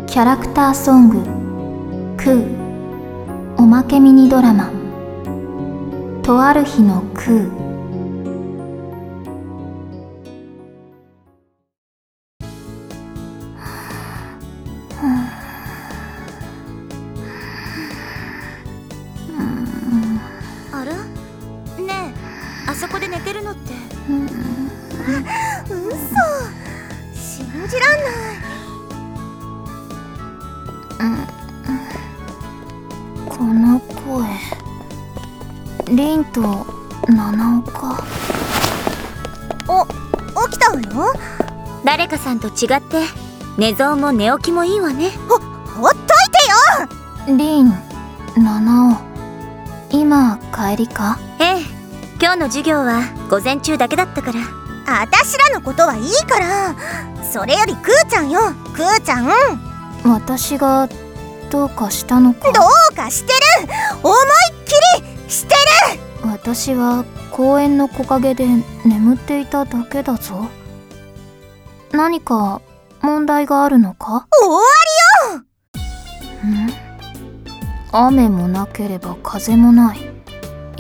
キャラクターソングクーおまけミニドラマとある日のクー。 あら？ねえ、あそこで寝てるのって。嘘、信じらんない。 この声、リンと七尾か。 起きたわよ。 誰かさんと違って寝相も寝起きもいいわね。 ほっといてよ。 リン、七尾、今帰りか？ ええ、今日の授業は午前中だけだったから。 あたしらのことはいいから、それよりクーちゃんよ、クーちゃん。 私がどうかしたのか？ どうかしてる。思いっきりしてる。 私は公園の木陰で眠っていただけだぞ。何か問題があるのか？ 終わりよ。 雨もなければ風もない。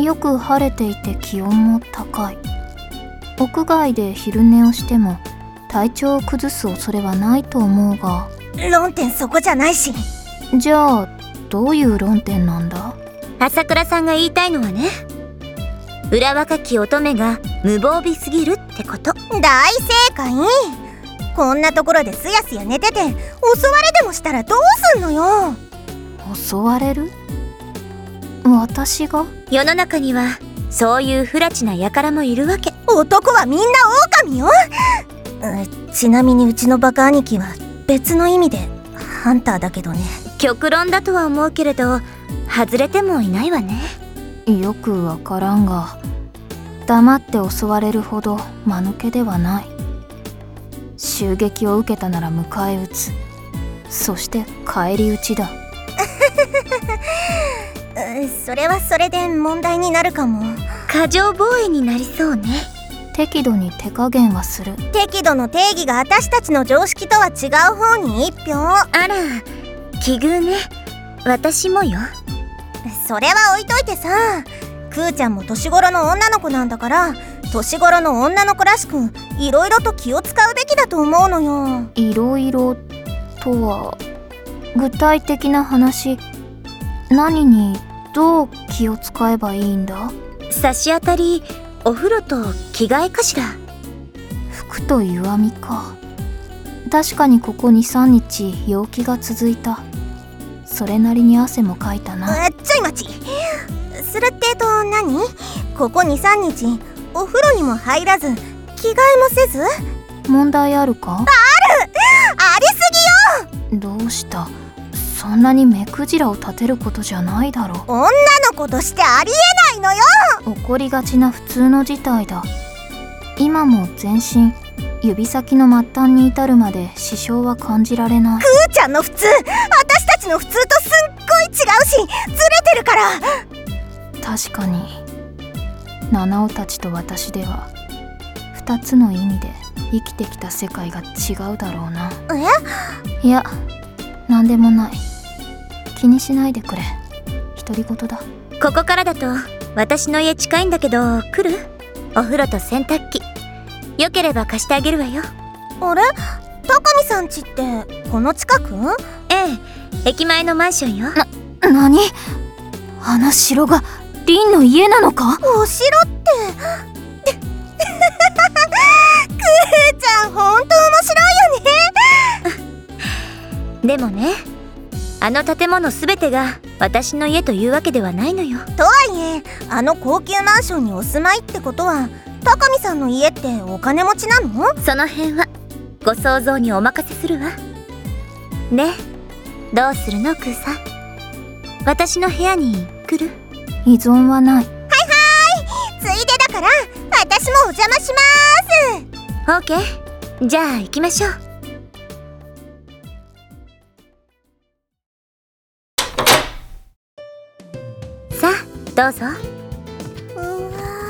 よく晴れていて気温も高い。屋外で昼寝をしても体調を崩す恐れはないと思うが。 論点そこじゃないし。 じゃあどういう論点なんだ？ 朝倉さんが言いたいのはね、裏若き乙女が無防備すぎるってこと。 大正解。こんなところですやすや寝てて襲われでもしたらどうすんのよ。 襲われる？私が？ 世の中にはそういう不埒な輩もいるわけ。 男はみんな狼よ。ちなみにうちのバカ兄貴は別の意味でハンターだけどね。 極論だとは思うけれど外れてもいないわね。 よくわからんが、黙って襲われるほど間抜けではない。襲撃を受けたなら迎え撃つ。そして返り討ちだ。 それはそれで問題になるかも。 過剰防衛になりそうね。 適度に手加減はする。 適度の定義が私たちの常識とは違う方に一票。 あら、奇遇ね。私もよ。 それは置いといてさ、クーちゃんも年頃の女の子なんだから、年頃の女の子らしくいろいろと気を使うべきだと思うのよ。 いろいろとは具体的な話。何にどう気を使えばいいんだ？ 差し当たりお風呂と着替えかしら。 服と湯あみか。確かにここ 2,3 日陽気が続いた。それなりに汗もかいたな。 ちょい待ち。するって何？ここ 2,3 日お風呂にも入らず着替えもせず？ 問題あるか？ ありすぎよ。 どうした？そんなに目くじらを立てることじゃないだろう。 女の子としてありえないのよ。 起こりがちな普通の事態だ。今も全身指先の末端に至るまで支障は感じられない。 クーちゃんの普通、私たちの普通とすっごい違うし、ずれてるから。 確かに七尾たちと私では2つの意味で生きてきた世界が違うだろうな。いや、なんでもない。気にしないでくれ。独り言だ。 ここからだと私の家近いんだけど来る？お風呂と洗濯機よければ貸してあげるわよ。 あれ？高見さん家ってこの近く？ ええ、駅前のマンションよ。 何？あの城がリンの家なのか？ お城ってクーちゃんほんと面白いよね。 でもね、あの建物すべてが私の家というわけではないのよ。 とはいえ、あの高級マンションにお住まいってことは高見さんの家ってお金持ちなの？ その辺はご想像にお任せするわ。ね、どうするのクーさん？私の部屋に来る？ 依存はない。 ついでだから私もお邪魔しまーす。 オーケー、じゃあ行きましょう。さあどうぞ。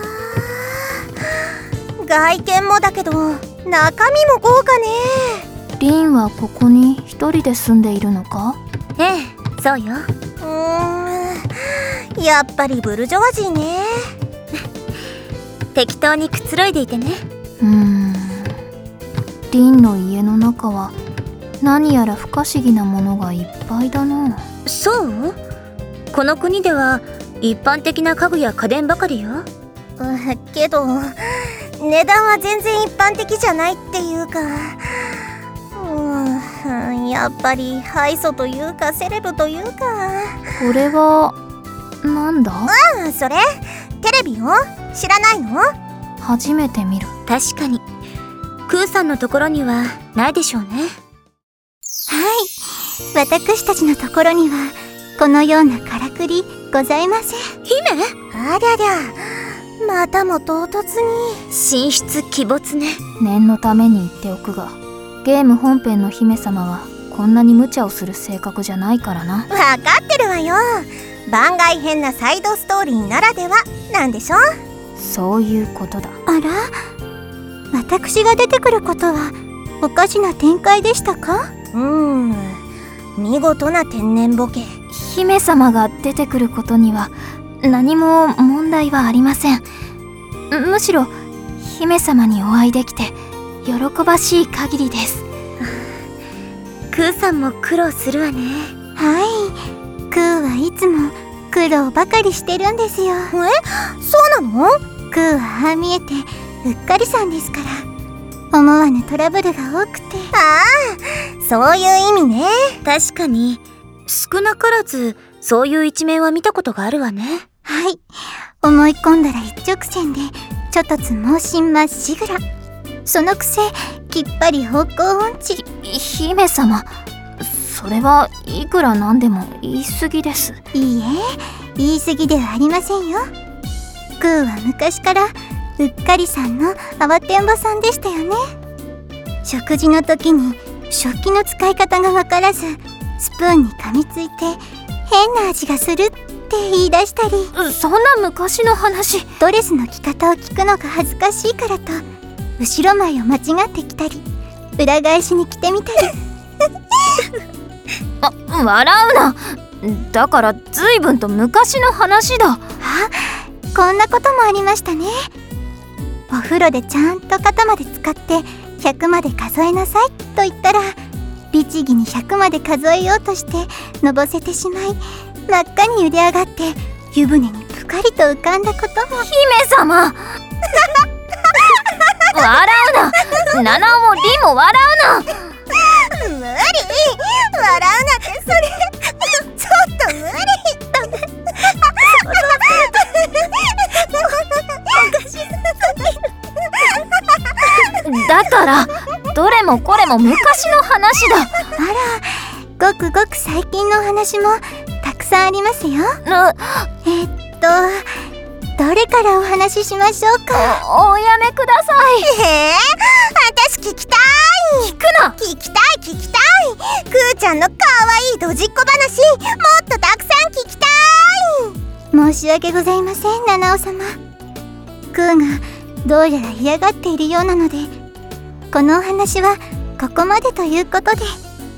外見もだけど中身も豪華ね。 リンはここに一人で住んでいるのか？ ええ、そうよ。 やっぱりブルジョワジーね。 適当にくつろいでいてね。 リンの家の中は何やら不可思議なものがいっぱいだな。 そう？この国では一般的な家具や家電ばかりよ。 けど値段は全然一般的じゃないっていうか、やっぱりハイソというかセレブというか。 これはなんだ？ それテレビよ。知らないの？ 初めて見る。 確かにクーさんのところにはないでしょうね。 はい、私たちのところにはこのようなからくりございません。 姫？ ありゃりゃ、またも唐突に。 神出鬼没ね。 念のために言っておくが、ゲーム本編の姫様はこんなに無茶をする性格じゃないからな。 わかってるわよ。番外編なサイドストーリーならではなんでしょ。 そういうことだ。 あら、私が出てくることはおかしな展開でしたか？見事な天然ボケ。 姫様が出てくることには何も問題はありません。むしろ姫様にお会いできて喜ばしい限りです。 クーさんも苦労するわね。 はい、クーはいつも苦労ばかりしてるんですよ。そうなの？クーはああ見えてうっかりさんですから、思わぬトラブルが多くて。そういう意味ね。 確かに少なからずそういう一面は見たことがあるわね。 はい、思い込んだら一直線でちょっとつ盲信まっしぐら。そのくせきっぱり方向音痴。 姫様、それはいくらなんでも言い過ぎです。 いいえ、言い過ぎではありませんよ。クーは昔からうっかりさんの慌てんぼさんでしたよね。食事の時に食器の使い方がわからずスプーンに噛みついて変な味がするって言い出したり。 そんな昔の話。 ドレスの着方を聞くのが恥ずかしいからと後ろ前を間違ってきたり裏返しに着てみたり。 笑うな。だから随分と昔の話だ。 こんなこともありましたね。お風呂でちゃんと肩まで浸かって100まで数えなさいと言ったら律儀に100まで数えようとしてのぼせてしまい真っ赤に茹で上がって湯船にぷかりと浮かんだことも。 姫様笑うな。七尾もリンも笑うな。 無理、笑うなってそれちょっと無理。 だからどれもこれも昔の話だ。 ごくごく最近のお話もたくさんありますよ。どれからお話ししましょうか。 おやめください。 私聞きたい。 聞くな。 聞きたい。クーちゃんのかわいいドジっ子話もっとたくさん聞きたい。申し訳ございません、七尾様。クーがどうやら嫌がっているようなのでこのお話はここまでということで。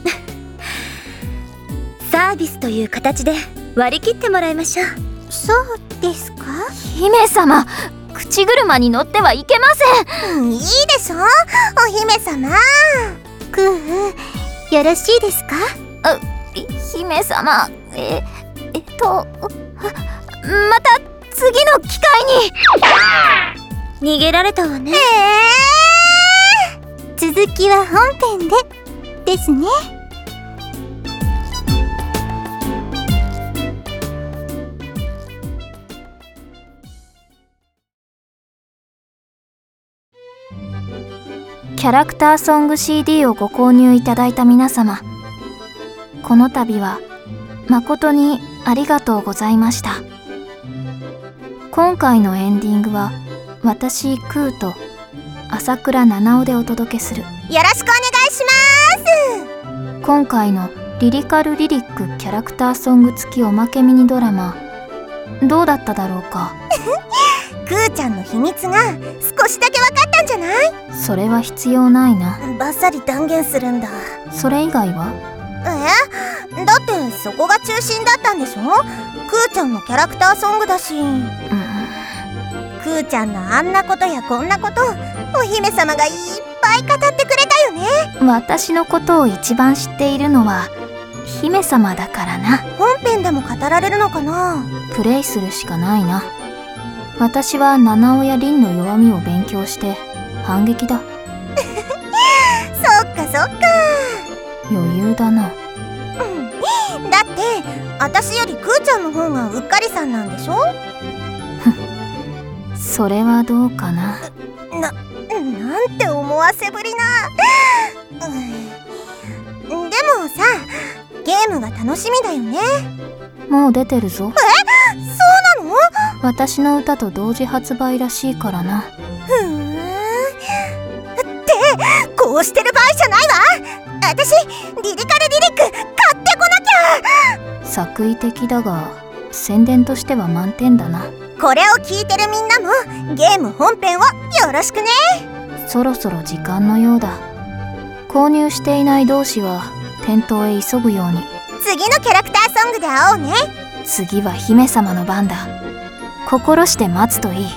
サービスという形で割り切ってもらいましょう。 そうですか？ 姫様、口車に乗ってはいけません。 いいでしょ、お姫様。クー、よろしいですか？ 姫様、また次の機会に。逃げられたわね。 続きは本編でですね。 キャラクターソング CD をご購入いただいた皆様、この度は誠にありがとうございました。今回のエンディングは私クーと朝倉七尾でお届けする。 よろしくお願いします。 今回のリリカルリリックキャラクターソング付きおまけミニドラマ、どうだっただろうか。 クーちゃんの秘密が少しだけ分かったんじゃない？ それは必要ないな。 バッサリ断言するんだ。 それ以外は？ だってそこが中心だったんでしょ？クーちゃんのキャラクターソングだし、クーちゃんのあんなことやこんなことお姫様がいっぱい語ってくれたよね。 私のことを一番知っているのは姫様だからな。 本編でも語られるのかな？ プレイするしかないな。私は七尾や凛の弱みを勉強して反撃だ。 そっかそっか、 余裕だな。 だって私よりクーちゃんの方がうっかりさんなんでしょ？ それはどうかな。 なんて思わせぶりな。でもさ、ゲームが楽しみだよね。 もう出てるぞ。 そうなの？ 私の歌と同時発売らしいからな。 ってこうしてる場合じゃないわ。私リリカルリリック買ってこなきゃ。 作為的だが宣伝としては満点だな。 これを聞いてるみんなもゲーム本編をよろしくね。 そろそろ時間のようだ。購入していない同士は店頭へ急ぐように。 次のキャラクターソングで会おうね。 次は姫様の番だ。心して待つといい。